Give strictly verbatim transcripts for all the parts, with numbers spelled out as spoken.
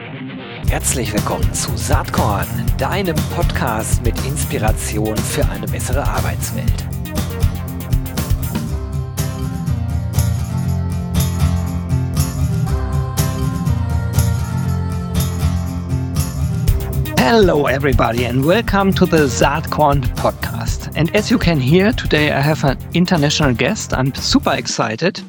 Herzlich willkommen zu Saatkorn, deinem Podcast mit Inspiration für eine bessere Arbeitswelt. Hello everybody and welcome to the Saatkorn podcast. And as you can hear, today I have an international guest. I'm super excited.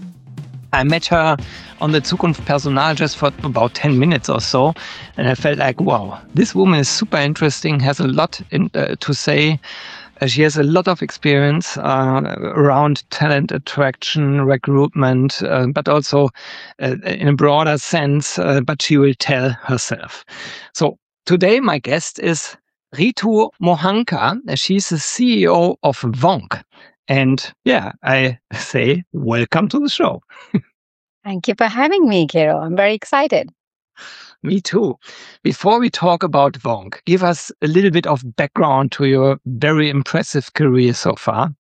I met her on the Zukunft Personal just for about ten minutes or so, and I felt like, wow, this woman is super interesting, has a lot in, uh, to say. Uh, she has a lot of experience uh, around talent attraction, recruitment, uh, but also uh, in a broader sense, uh, but she will tell herself. So today my guest is Ritu Mohanka. She's the C E O of Vonk. And yeah, I say welcome to the show. Thank you for having me, Kiro. I'm very excited. Me too. Before we talk about Vonk, give us a little bit of background to your very impressive career so far.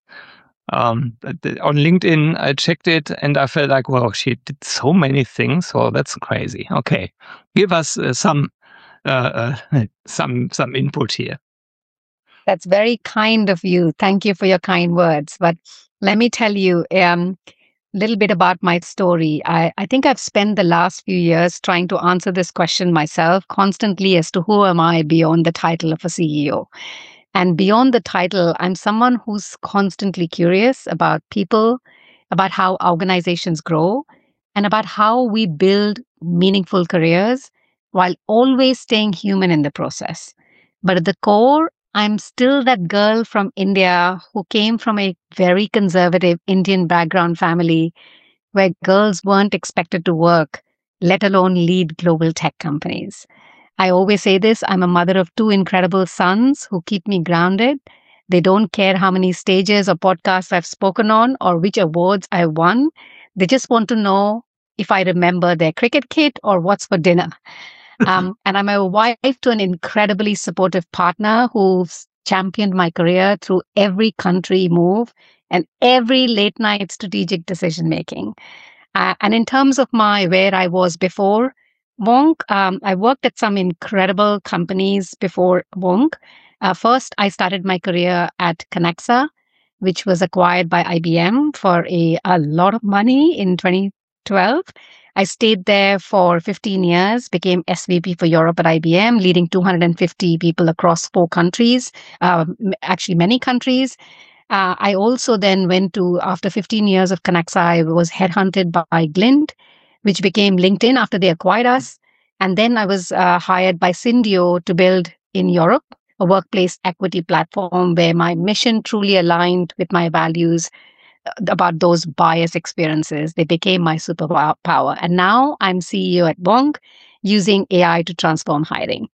Um, on LinkedIn, I checked it and I felt like, wow, she did so many things. So that's crazy. Okay, give us uh, some uh, uh, some some input here. That's very kind of you. Thank you for your kind words. But let me tell you um, a little bit about my story. I, I think I've spent the last few years trying to answer this question myself constantly as to who am I beyond the title of a C E O. And beyond the title, I'm someone who's constantly curious about people, about how organizations grow, and about how we build meaningful careers while always staying human in the process. But at the core, I'm still that girl from India who came from a very conservative Indian background family where girls weren't expected to work, let alone lead global tech companies. I always say this, I'm a mother of two incredible sons who keep me grounded. They don't care how many stages or podcasts I've spoken on or which awards I won. They just want to know if I remember their cricket kit or what's for dinner. Um, and I'm a wife to an incredibly supportive partner who's championed my career through every country move and every late night strategic decision making. Uh, and in terms of my where I was before Vonk, um, I worked at some incredible companies before Vonk. Uh, first, I started my career at Connexa, which was acquired by I B M for a, a lot of money in twenty twelve. I stayed there for fifteen years, became S V P for Europe at I B M, leading two hundred fifty people across four countries, uh, actually many countries. Uh, I also then went to, after fifteen years of Connexa, I was headhunted by Glint, which became LinkedIn after they acquired us. And then I was uh, hired by Syndio to build in Europe a workplace equity platform where my mission truly aligned with my values about those bias experiences. They became my superpower. And now I'm C E O at Vonk, using A I to transform hiring.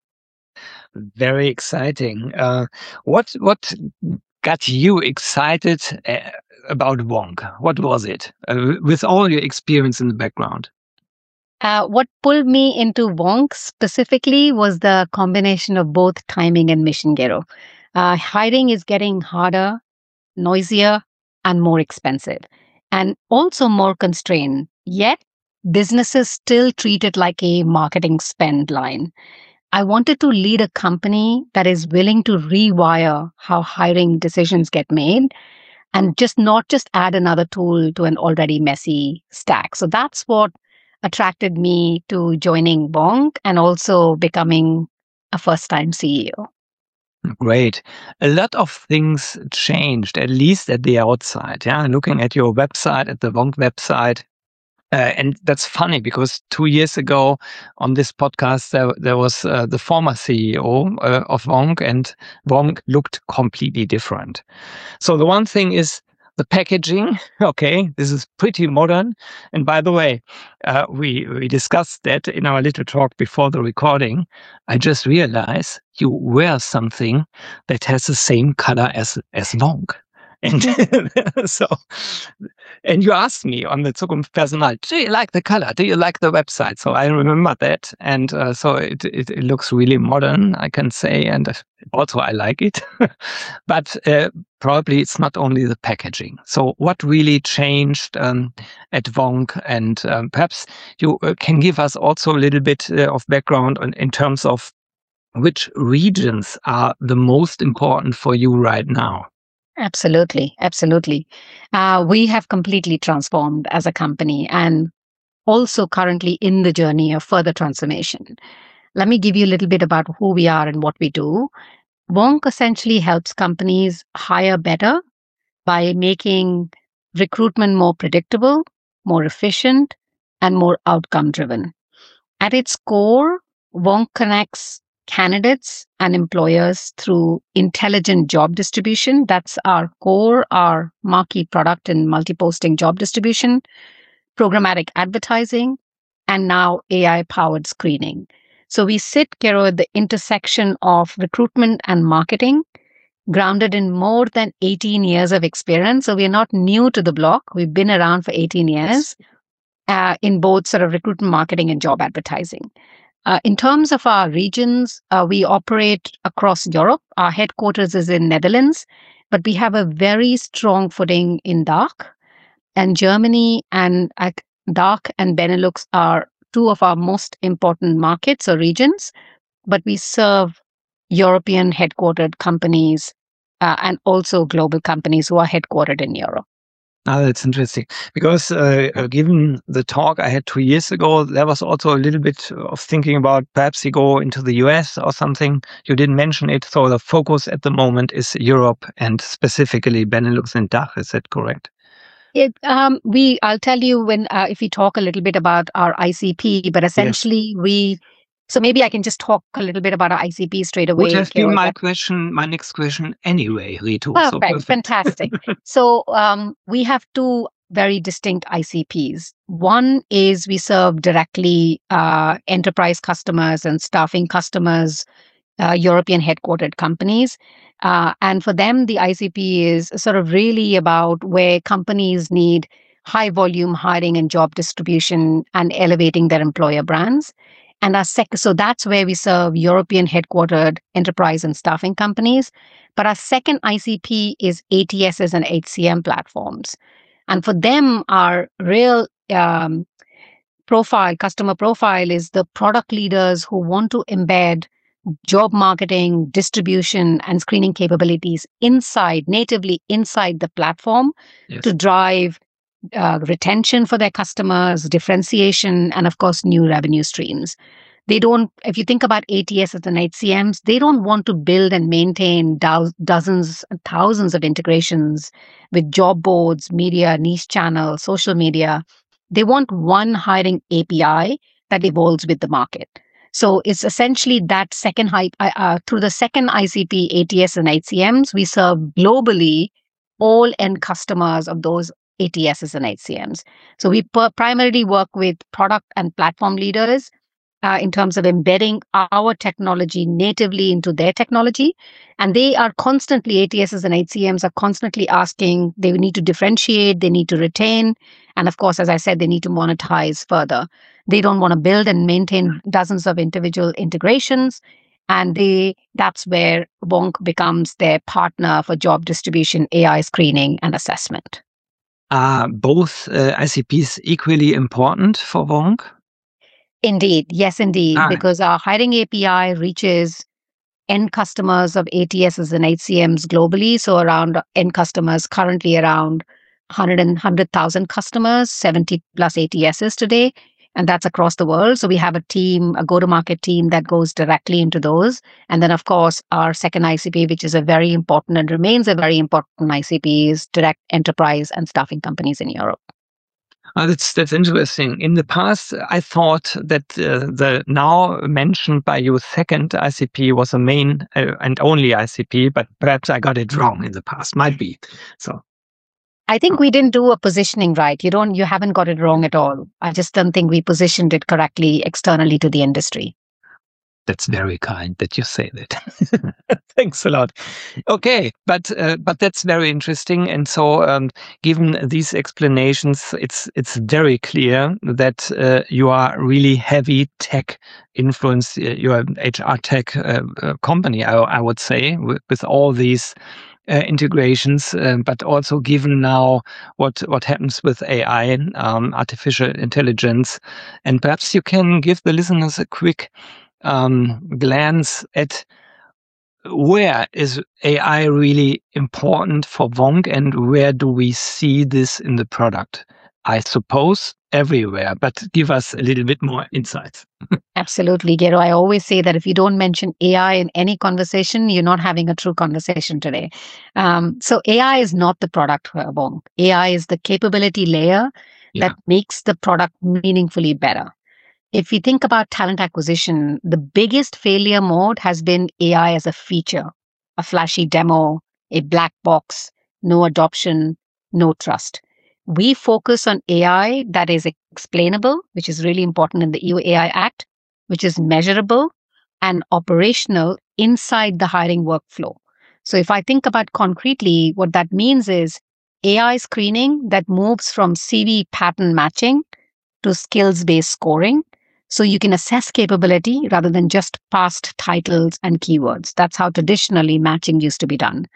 Very exciting. Uh, what what got you excited uh, about Vonk? What was it, uh, with all your experience in the background? Uh, what pulled me into Vonk specifically was the combination of both timing and mission, Gero. Uh, hiring is getting harder, noisier, and more expensive, and also more constrained. Yet, businesses still treat it like a marketing spend line. I wanted to lead a company that is willing to rewire how hiring decisions get made and just not just add another tool to an already messy stack. So that's what attracted me to joining Vonk and also becoming a first-time C E O. Great. A lot of things changed, at least at the outside. Yeah, looking at your website, at the Vonk website. Uh, and that's funny because two years ago on this podcast, there, there was uh, the former C E O uh, of Vonk, and Vonk looked completely different. So the one thing is the packaging. Okay, this is pretty modern. And by the way, uh, we, we discussed that in our little talk before the recording. I just realized you wear something that has the same color as, as Vonk. And so, and you asked me on the Zukunft Personal, do you like the color? Do you like the website? So I remember that. And uh, so it, it, it looks really modern, I can say. And also I like it. But uh, probably it's not only the packaging. So what really changed um, at Vonk? And um, perhaps you uh, can give us also a little bit uh, of background on, in terms of which regions are the most important for you right now. Absolutely. Absolutely. Uh, we have completely transformed as a company and also currently in the journey of further transformation. Let me give you a little bit about who we are and what we do. Vonk essentially helps companies hire better by making recruitment more predictable, more efficient, and more outcome driven. At its core, Vonk connects candidates and employers through intelligent job distribution. That's our core, our marquee product in multi-posting job distribution, programmatic advertising, and now A I-powered screening. So we sit, Kero, at the intersection of recruitment and marketing, grounded in more than eighteen years of experience. So we're not new to the block. We've been around for eighteen years uh, in both sort of recruitment marketing and job advertising. Uh, in terms of our regions, uh, we operate across Europe. Our headquarters is in Netherlands, but we have a very strong footing in D A C H, and Germany and uh, D A C H and Benelux are two of our most important markets or regions, but we serve European headquartered companies uh, and also global companies who are headquartered in Europe. Ah, that's interesting because uh, uh, given the talk I had two years ago, there was also a little bit of thinking about perhaps you go into the U S or something. You didn't mention it, so the focus at the moment is Europe and specifically Benelux and D A C H. Is that correct? It, um, we, I'll tell you when uh, if we talk a little bit about our I C P, but essentially yes. we. So maybe I can just talk a little bit about our I C P straight away. Would have been my question, my next question anyway, Ritu. Perfect, so perfect. Fantastic. So um, we have two very distinct I C Ps. One is we serve directly uh, enterprise customers and staffing customers, uh, European headquartered companies. Uh, and for them, the I C P is sort of really about where companies need high volume hiring and job distribution and elevating their employer brands. And our sec- so that's where we serve European headquartered enterprise and staffing companies. But our second I C P is A T Ss and H C M platforms. And for them, our real um, profile, customer profile is the product leaders who want to embed job marketing, distribution, and screening capabilities inside, natively inside the platform yes. to drive Uh, retention for their customers, differentiation, and of course, new revenue streams. They don't, if you think about A T Ss and H C Ms, they don't want to build and maintain do- dozens and thousands of integrations with job boards, media, niche channels, social media. They want one hiring A P I that evolves with the market. So it's essentially that second hype, uh, through the second I C P, A T S and H C Ms, we serve globally all end customers of those A T Ss and H C Ms. So we per- primarily work with product and platform leaders uh, in terms of embedding our technology natively into their technology. And they are constantly, A T Ss and H C Ms are constantly asking, they need to differentiate, they need to retain. And of course, as I said, they need to monetize further. They don't want to build and maintain dozens of individual integrations. And they that's where Vonk becomes their partner for job distribution, A I screening, and assessment. Are both uh, I C Ps equally important for Vonk? Indeed. Yes, indeed. Ah. Because our hiring A P I reaches end customers of A T Ss and H C Ms globally. So around end customers, currently around one hundred thousand customers, seventy plus A T Ss today. And that's across the world. So we have a team, a go-to-market team that goes directly into those. And then, of course, our second I C P, which is a very important and remains a very important I C P, is direct enterprise and staffing companies in Europe. Uh, that's that's interesting. In the past, I thought that uh, the now mentioned by you second I C P was a main uh, and only I C P, but perhaps I got it wrong in the past. Might be. So. I think we didn't do a positioning right. You don't, you haven't got it wrong at all. I just don't think we positioned it correctly externally to the industry. That's very kind that you say that. Thanks a lot. Okay, but uh, but that's very interesting. And so, um, given these explanations, it's it's very clear that uh, you are really heavy tech influence. Uh, you are an H R tech uh, uh, company, I, I would say, with, with all these uh, integrations, uh, but also given now what what happens with A I, um, artificial intelligence, and perhaps you can give the listeners a quick um, glance at where is A I really important for Vonk, and where do we see this in the product? I suppose everywhere, but give us a little bit more insights. Absolutely, Gero. I always say that if you don't mention A I in any conversation, you're not having a true conversation today. Um, so A I is not the product for Vonk. A I is the capability layer Yeah. that makes the product meaningfully better. If we think about talent acquisition, the biggest failure mode has been A I as a feature, a flashy demo, a black box, no adoption, no trust. We focus on A I that is explainable, which is really important in the E U A I Act, which is measurable and operational inside the hiring workflow. So if I think about concretely, what that means is A I screening that moves from C V pattern matching to skills-based scoring. So you can assess capability rather than just past titles and keywords. That's how traditionally matching used to be done.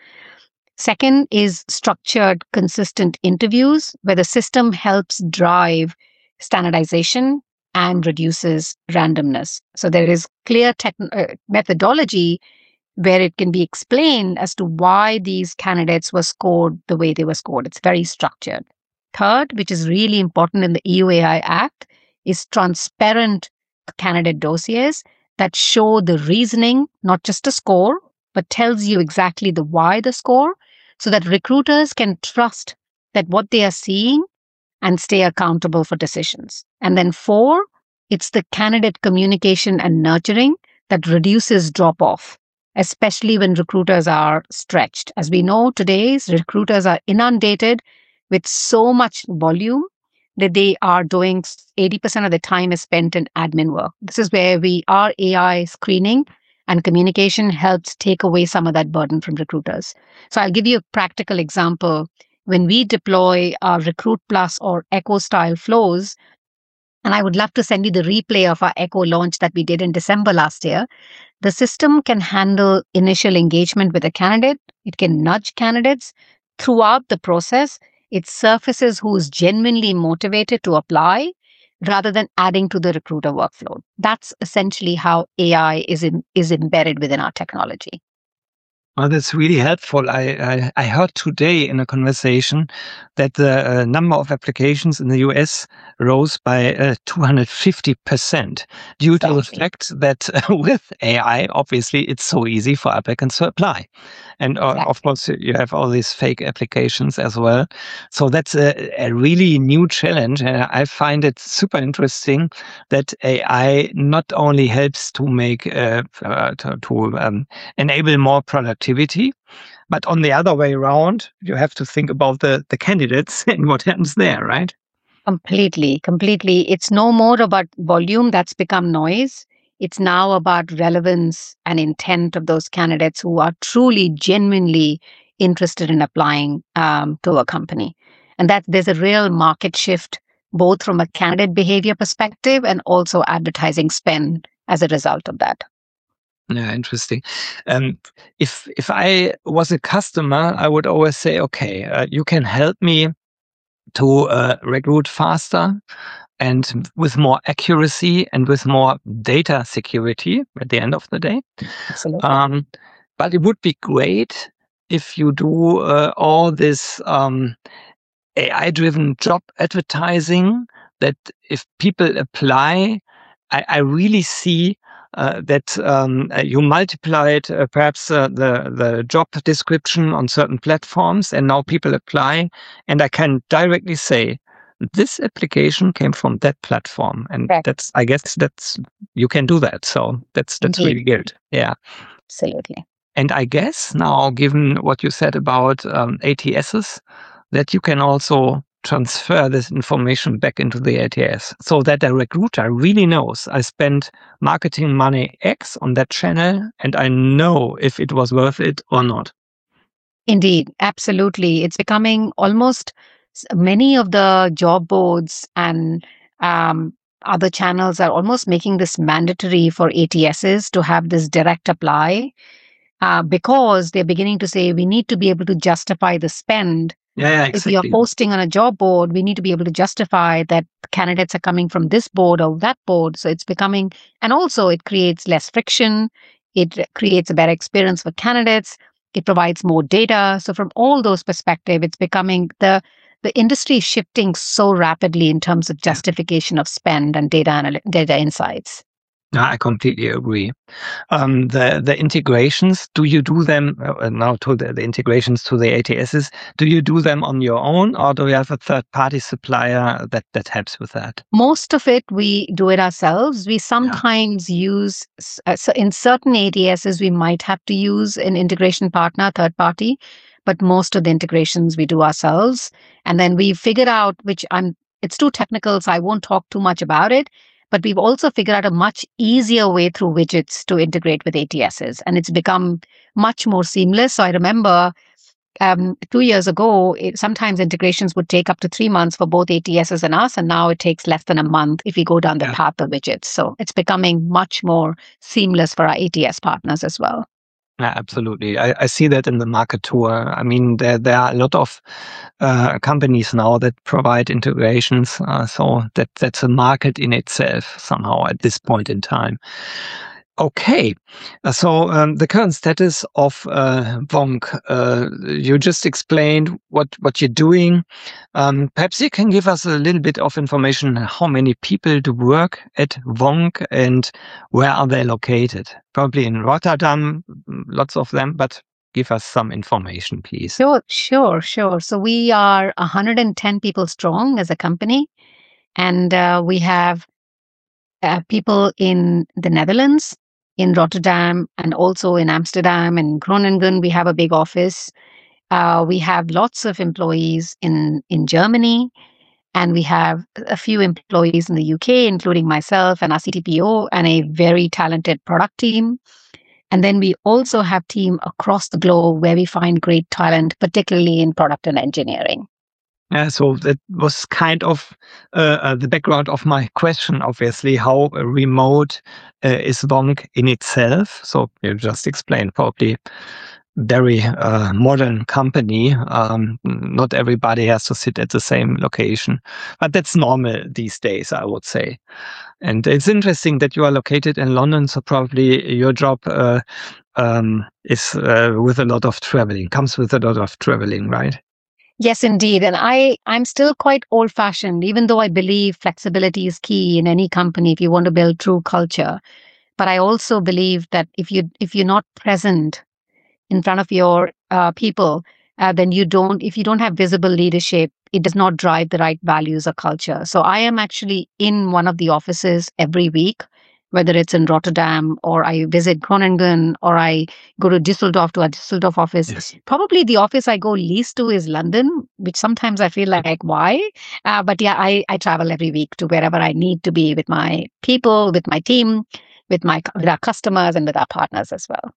Second is structured, consistent interviews where the system helps drive standardization and reduces randomness. So there is clear tech- uh, methodology where it can be explained as to why these candidates were scored the way they were scored. It's very structured. Third, which is really important in the E U A I Act, is transparent candidate dossiers that show the reasoning, not just a score, but tells you exactly the why the score, so that recruiters can trust that what they are seeing and stay accountable for decisions. And then four, it's the candidate communication and nurturing that reduces drop off, especially when recruiters are stretched. As we know, today's recruiters are inundated with so much volume that they are doing eighty percent of the time is spent in admin work. This is where we, our A I screening and communication helps take away some of that burden from recruiters. So I'll give you a practical example. When we deploy our Recruit Plus or Echo style flows, and I would love to send you the replay of our Echo launch that we did in December last year, the system can handle initial engagement with a candidate. It can nudge candidates throughout the process. It surfaces who is genuinely motivated to apply rather than adding to the recruiter workflow. That's essentially how A I is in, is embedded within our technology. Well, that's really helpful. I, I, I heard today in a conversation that the uh, number of applications in the U S rose by uh, two hundred fifty percent due to the fact that uh, with A I, obviously, it's so easy for applicants to apply. And uh, Exactly. of course, you have all these fake applications as well. So that's a, a really new challenge. And I find it super interesting that A I not only helps to make, uh, uh, to, to um, enable more productivity, but on the other way around, you have to think about the, the candidates and what happens there, right? Completely, completely. It's no more about volume that's become noise. It's now about relevance and intent of those candidates who are truly, genuinely interested in applying um, to a company. And that there's a real market shift, both from a candidate behavior perspective and also advertising spend as a result of that. Yeah, interesting. Um, if if I was a customer, I would always say, okay, uh, you can help me to uh, recruit faster and with more accuracy and with more data security at the end of the day. Absolutely. Um, but it would be great if you do uh, all this um, A I-driven job advertising, that if people apply, I, I really see uh, that um, uh, you multiplied uh, perhaps uh, the, the job description on certain platforms, and now people apply, and I can directly say, this application came from that platform. And Correct. that's, I guess that's, you can do that. So that's, that's Indeed. really good. Yeah. Absolutely. And I guess now, given what you said about um, A T Ss, that you can also transfer this information back into the A T S so that a recruiter really knows I spent marketing money X on that channel and I know if it was worth it or not. Indeed, absolutely. It's becoming almost many of the job boards and um, other channels are almost making this mandatory for A T Ss to have this direct apply. uh, because they're beginning to say we need to be able to justify the spend. Yeah, yeah, If you're exactly. posting on a job board, we need to be able to justify that candidates are coming from this board or that board. So it's becoming, and also it creates less friction. It creates a better experience for candidates. It provides more data. So from all those perspectives, it's becoming the the industry is shifting so rapidly in terms of Yeah. justification of spend and data anal- data insights. No, I completely agree. Um, the the integrations, do you do them uh, now to the, the integrations to the A T Ss? Do you do them on your own, or do you have a third party supplier that that helps with that? Most of it, we do it ourselves. We Yeah. sometimes use, s- uh, so in certain A T Ss, we might have to use an integration partner, third party, but most of the integrations we do ourselves. And then we figured out, which I'm, it's too technical, so I won't talk too much about it. But we've also figured out a much easier way through widgets to integrate with A T Ss. And it's become much more seamless. So I remember um, two years ago, it, sometimes integrations would take up to three months for both A T Ss and us, and now it takes less than a month if we go down the Yeah. path of widgets. So it's becoming much more seamless for our A T S partners as well. Yeah, absolutely. I, I see that in the market too. Uh, I mean, there there are a lot of uh, companies now that provide integrations. Uh, so that that's a market in itself somehow at this point in time. Okay, Uh, so um, the current status of uh, Vonk, uh, you just explained what what you're doing. Um, perhaps you can give us a little bit of information. How many people do work at Vonk and where are they located? Probably in Rotterdam, mm, lots of them, but give us some information, please. Sure, sure, sure. So we are one hundred ten people strong as a company, and uh, we have uh, people in the Netherlands, in Rotterdam, and also in Amsterdam and Groningen. We have a big office. Uh, we have lots of employees in, in Germany, and we have a few employees in the U K, including myself and our C T P O and a very talented product team. And then we also have team across the globe where we find great talent, particularly in product and engineering. Yeah, so that was kind of uh, uh, the background of my question, obviously, how uh, remote uh, is Vonk in itself. So you just explained, probably very uh, modern company. Um, not everybody has to sit at the same location, but that's normal these days, I would say. And it's interesting that you are located in London, so probably your job uh, um, is uh, with a lot of traveling, comes with a lot of traveling, right? Yes, indeed. And I, I'm still quite old fashioned, even though I believe flexibility is key in any company if you want to build true culture. But I also believe that if you if you're not present in front of your uh, people, uh, then you don't, if you don't have visible leadership, it does not drive the right values or culture. So I am actually in one of the offices every week, whether it's in Rotterdam or I visit Groningen or I go to Düsseldorf to a Düsseldorf office. Yes. Probably the office I go least to is London, which sometimes I feel like, why? Uh, but yeah, I, I travel every week to wherever I need to be with my people, with my team, with my with our customers and with our partners as well.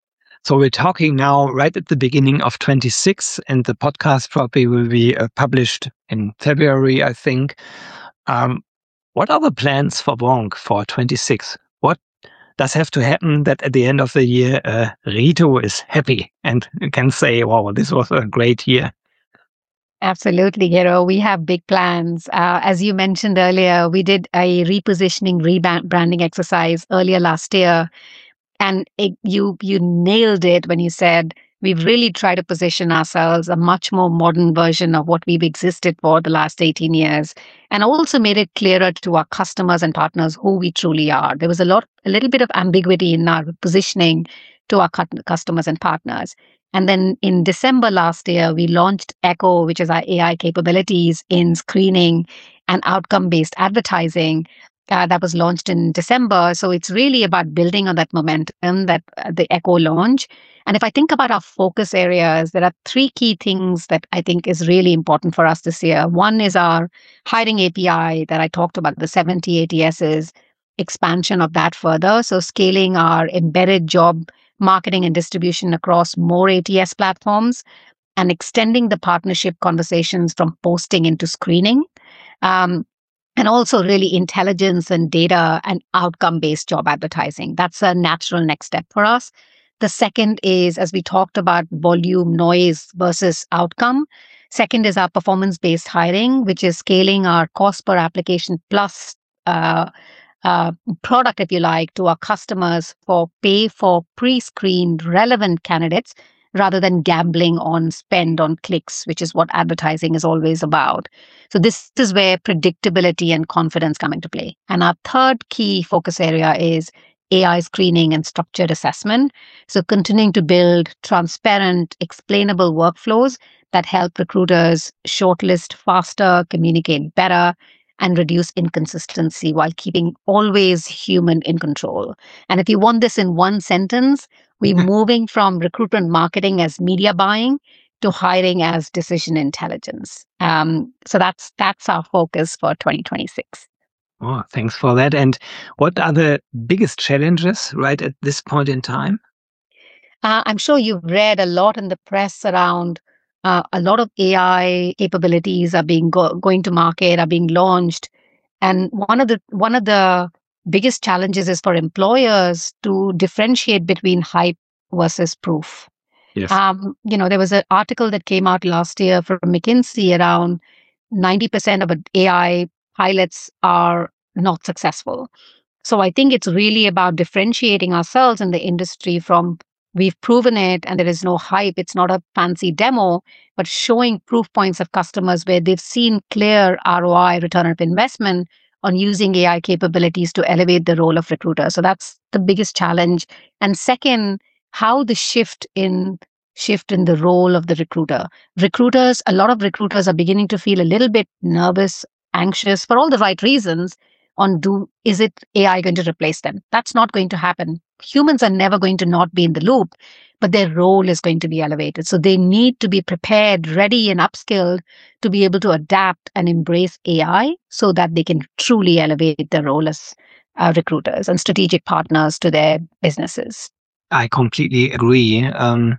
So we're talking now right at the beginning of twenty-six, and the podcast probably will be uh, published in February, I think. Um, what are the plans for Vonk for twenty-six? What does have to happen that at the end of the year, uh, Rito is happy and can say, wow, this was a great year? Absolutely, Hero. We have big plans. Uh, as you mentioned earlier, we did a repositioning, rebranding exercise earlier last year. And it, you you nailed it when you said we've really tried to position ourselves a much more modern version of what we've existed for the last eighteen years, and also made it clearer to our customers and partners who we truly are. There was a lot, a little bit of ambiguity in our positioning to our customers and partners. And then in December last year, we launched Echo, which is our A I capabilities in screening and outcome-based advertising. Uh, that was launched in December. So it's really about building on that momentum, that uh, the Echo launch. And if I think about our focus areas, there are three key things that I think is really important for us this year. One is our hiring A P I that I talked about, the seventy A T Ss, expansion of that further. So scaling our embedded job marketing and distribution across more A T S platforms and extending the partnership conversations from posting into screening. Um, and also really intelligence and data and outcome-based job advertising. That's a natural next step for us. The second is, as we talked about, volume, noise versus outcome. Second is our performance-based hiring, which is scaling our cost per application plus uh, uh, product, if you like, to our customers for pay for pre-screened relevant candidates rather than gambling on spend on clicks, which is what advertising is always about. So this is where predictability and confidence come into play. And our third key focus area is A I screening and structured assessment. So continuing to build transparent, explainable workflows that help recruiters shortlist faster, communicate better, and reduce inconsistency while keeping always human in control. And if you want this in one sentence, we're moving from recruitment marketing as media buying to hiring as decision intelligence. Um, so that's that's our focus for twenty twenty-six. Oh, thanks for that. And what are the biggest challenges right at this point in time? Uh, I'm sure you've read a lot in the press around uh, a lot of A I capabilities are being go- going to market, are being launched, and one of the one of the biggest challenges is for employers to differentiate between hype versus proof. Yes. Um, you know, there was an article that came out last year from McKinsey around ninety percent of A I pilots are not successful. So I think it's really about differentiating ourselves in the industry from we've proven it and there is no hype. It's not a fancy demo, but showing proof points of customers where they've seen clear R O I, return of investment, on using A I capabilities to elevate the role of recruiter. So that's the biggest challenge. And second, how the shift in shift in the role of the recruiter. Recruiters, a lot of recruiters are beginning to feel a little bit nervous, anxious for all the right reasons on do is it A I going to replace them? That's not going to happen. Humans are never going to not be in the loop, but their role is going to be elevated. So they need to be prepared, ready, and upskilled to be able to adapt and embrace A I so that they can truly elevate their role as uh, recruiters and strategic partners to their businesses. I completely agree. Um,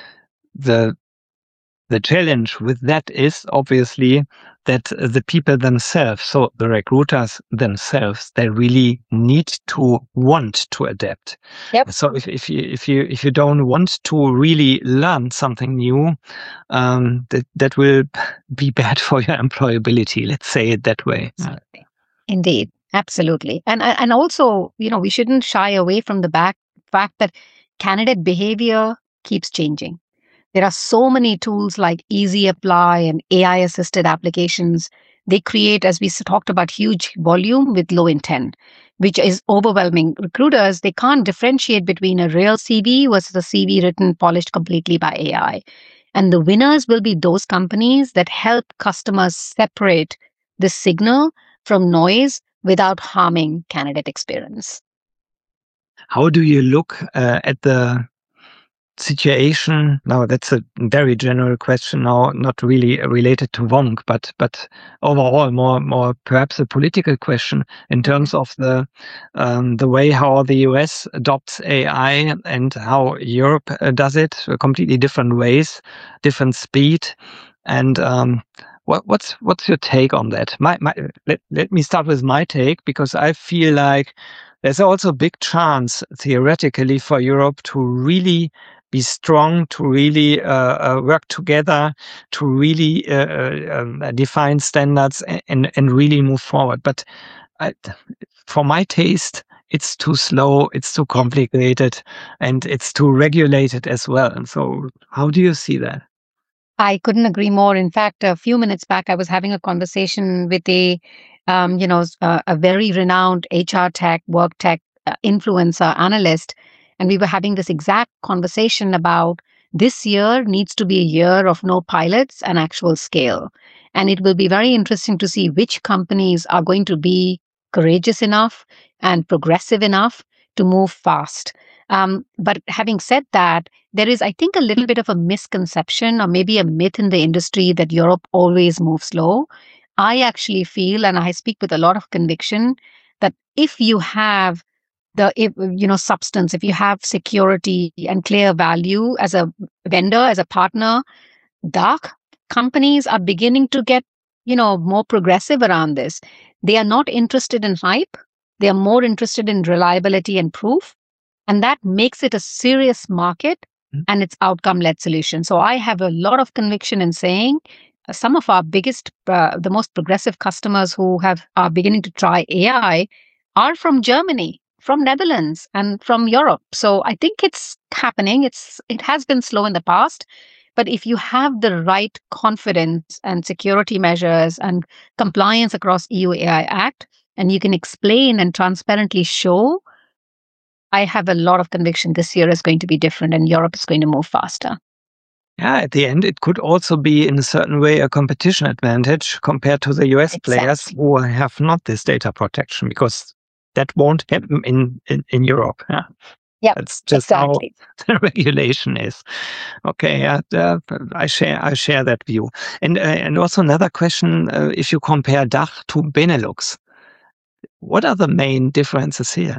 the the challenge with that is obviously that the people themselves, so the recruiters themselves, they really need to want to adapt. Yep. So if, if you if you if you don't want to really learn something new, um, that that will be bad for your employability. Let's say it that way. Absolutely. Indeed, absolutely, and and also, you know, we shouldn't shy away from the back fact that candidate behavior keeps changing. There are so many tools like Easy Apply and A I-assisted applications. They create, as we talked about, huge volume with low intent, which is overwhelming recruiters. They can't differentiate between a real C V versus a C V written, polished completely by A I. And the winners will be those companies that help customers separate the signal from noise without harming candidate experience. How do you look uh, at the situation? Now, that's a very general question now, not really related to Vonk, but but overall more more perhaps a political question in terms of the um, the way how the U S adopts A I and how Europe uh, does it, completely different ways, different speed. And um, what, what's what's your take on that? My, my let, let me start with my take, because I feel like there's also a big chance theoretically for Europe to really be strong, to really uh, uh, work together, to really uh, um, define standards and, and, and really move forward. But I, for my taste, it's too slow, it's too complicated, and it's too regulated as well. And so how do you see that? I couldn't agree more. In fact, a few minutes back, I was having a conversation with a, um, you know, a, a very renowned H R tech, work tech uh, influencer analyst, and we were having this exact conversation about this year needs to be a year of no pilots and actual scale. And it will be very interesting to see which companies are going to be courageous enough and progressive enough to move fast. Um, but having said that, there is, I think, a little bit of a misconception or maybe a myth in the industry that Europe always moves slow. I actually feel, and I speak with a lot of conviction, that if you have the if, you know substance, if you have security and clear value as a vendor, as a partner, dark companies are beginning to get you know more progressive around this. They are not interested in hype. They are more interested in reliability and proof. And that makes it a serious market and it's outcome-led solution. So I have a lot of conviction in saying uh, some of our biggest, uh, the most progressive customers who have are beginning to try A I are from Germany, from Netherlands, and from Europe. So I think it's happening. It's it has been slow in the past, but if you have the right confidence and security measures and compliance across E U A I Act, and you can explain and transparently show, I have a lot of conviction this year is going to be different and Europe is going to move faster. Yeah, at the end, it could also be in a certain way a competition advantage compared to the U S Exactly. players who have not this data protection, because that won't happen in, in, in Europe. Yeah. Yeah, That's just exactly. how the regulation is. Okay, yeah, uh, I share I share that view. And uh, and also another question: uh, if you compare D A C H to Benelux, what are the main differences here?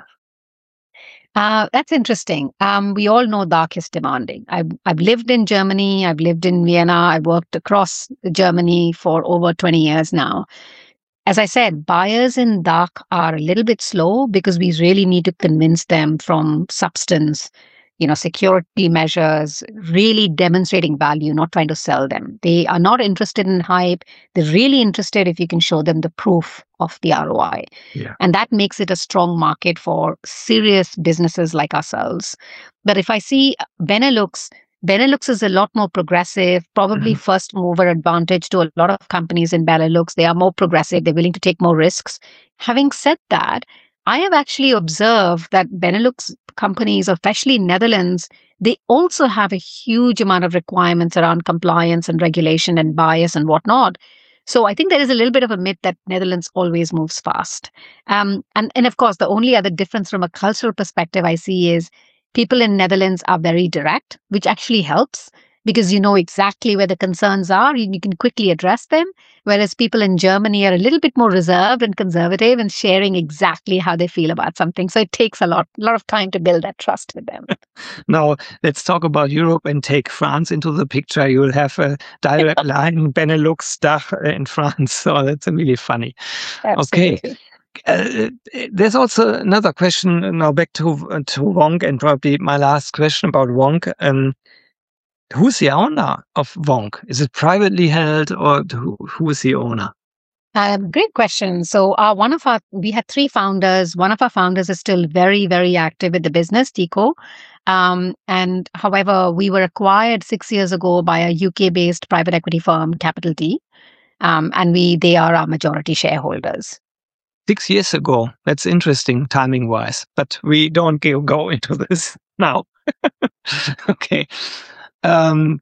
Uh, that's interesting. Um, we all know dark is demanding. I've, I've lived in Germany. I've lived in Vienna. I've worked across Germany for over twenty years now. As I said, buyers in D A C are a little bit slow because we really need to convince them from substance, you know, security measures, really demonstrating value, not trying to sell them. They are not interested in hype. They're really interested if you can show them the proof of the R O I. Yeah. And that makes it a strong market for serious businesses like ourselves. But if I see Benelux, Benelux is a lot more progressive, probably Mhm. first mover advantage to a lot of companies in Benelux. They are more progressive. They're willing to take more risks. Having said that, I have actually observed that Benelux companies, especially Netherlands, they also have a huge amount of requirements around compliance and regulation and bias and whatnot. So I think there is a little bit of a myth that Netherlands always moves fast. Um, and, and of course, the only other difference from a cultural perspective I see is people in Netherlands are very direct, which actually helps because you know exactly where the concerns are and you can quickly address them. Whereas people in Germany are a little bit more reserved and conservative and sharing exactly how they feel about something. So it takes a lot, a lot of time to build that trust with them. Now, let's talk about Europe and take France into the picture. You will have a direct line Benelux, D A C H in France. So that's really funny. Absolutely. Okay. Uh, there's also another question now back to to Wonk, and probably my last question about Wonk. Um, who's the owner of Wonk? Is it privately held, or who, who is the owner? Um, great question. So, uh, one of our, we had three founders. One of our founders is still very, very active with the business, Tico. Um, and however, we were acquired six years ago by a U K-based private equity firm, Capital T, um, and we they are our majority shareholders. Six years ago. That's interesting, timing-wise. But we don't go, go into this now. Okay. Um,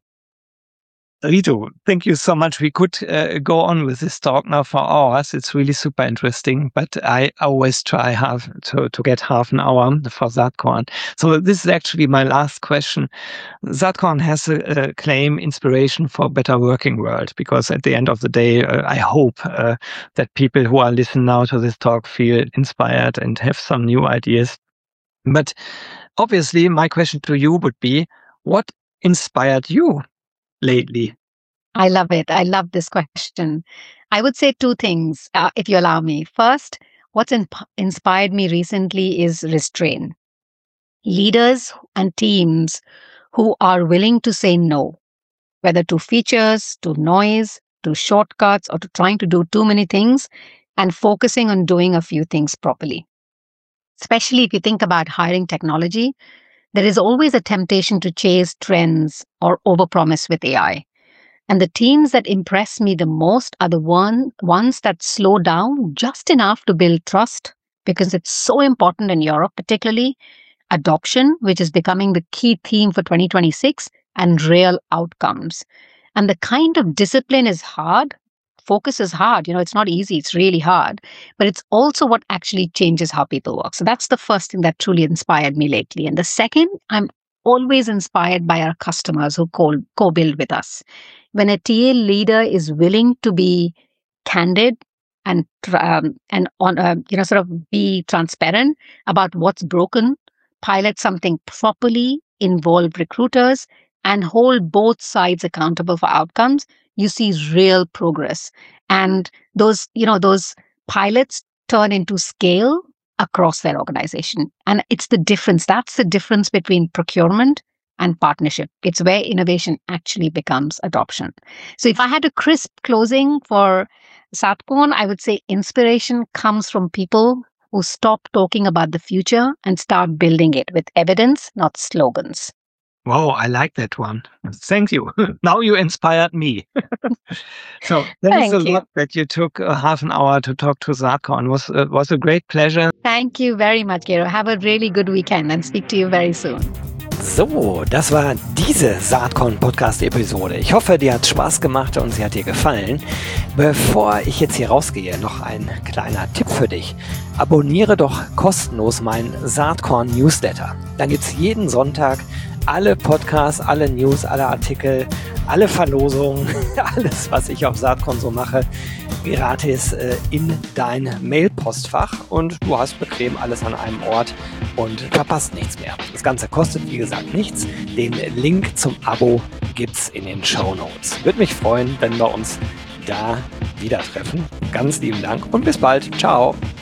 Ritu, thank you so much. We could uh, go on with this talk now for hours. It's really super interesting, but I always try half to, to get half an hour for Saatkorn. So this is actually my last question. Saatkorn has a, a claim, inspiration for a better working world, because at the end of the day, uh, I hope uh, that people who are listening now to this talk feel inspired and have some new ideas. But obviously, my question to you would be, what inspired you lately? I love it. I love this question. I would say two things, uh, if you allow me. First, what's in- inspired me recently is restraint. Leaders and teams who are willing to say no, whether to features, to noise, to shortcuts, or to trying to do too many things, and focusing on doing a few things properly. Especially if you think about hiring technology, there is always a temptation to chase trends or overpromise with A I. And the teams that impress me the most are the one, ones that slow down just enough to build trust, because it's so important in Europe, particularly adoption, which is becoming the key theme for twenty twenty-six, and real outcomes. And the kind of discipline is hard. Focus is hard. You know, it's not easy. It's really hard. But it's also what actually changes how people work. So that's the first thing that truly inspired me lately. And the second, I'm always inspired by our customers who co- co-build with us. When a T A leader is willing to be candid and um, and on uh, you know sort of be transparent about what's broken, pilot something properly, involve recruiters, and hold both sides accountable for outcomes, you see real progress. And those, you know, those pilots turn into scale across their organization. And it's the difference. That's the difference between procurement and partnership. It's where innovation actually becomes adoption. So if I had a crisp closing for Satcon, I would say inspiration comes from people who stop talking about the future and start building it with evidence, not slogans. Wow, I like that one. Thank you. Now you inspired me. So thanks Thank a you. lot that you took uh, half an hour to talk to Satcon. It was, uh, was a great pleasure. Thank you very much, Gero. Have a really good weekend and speak to you very soon. So, das war diese Saatkorn-Podcast-Episode. Ich hoffe, dir hat Spaß gemacht und sie hat dir gefallen. Bevor ich jetzt hier rausgehe, noch ein kleiner Tipp für dich. Abonniere doch kostenlos meinen Saatkorn-Newsletter. Dann gibt es jeden Sonntag alle Podcasts, alle News, alle Artikel, alle Verlosungen, alles, was ich auf Saatkorn so mache, gratis äh, in dein Mailpostfach und du hast bequem alles an einem Ort und verpasst nichts mehr. Das Ganze kostet, wie gesagt, nichts. Den Link zum Abo gibt's in den Shownotes. Würde mich freuen, wenn wir uns da wieder treffen. Ganz lieben Dank und bis bald. Ciao.